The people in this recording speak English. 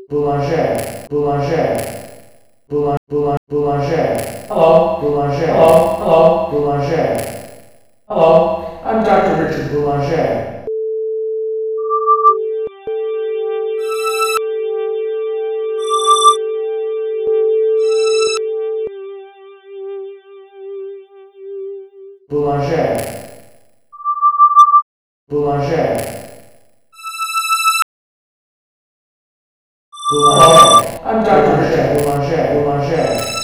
Boulanger, boulanger, boulanger. Hello? Boulanger. Hello? Hello? Boulanger. Hello? I'm Dr. Richard Boulanger. Boulanger. Boulanger. Hello? I'm Dr. Richard. Boulanger. Boulanger.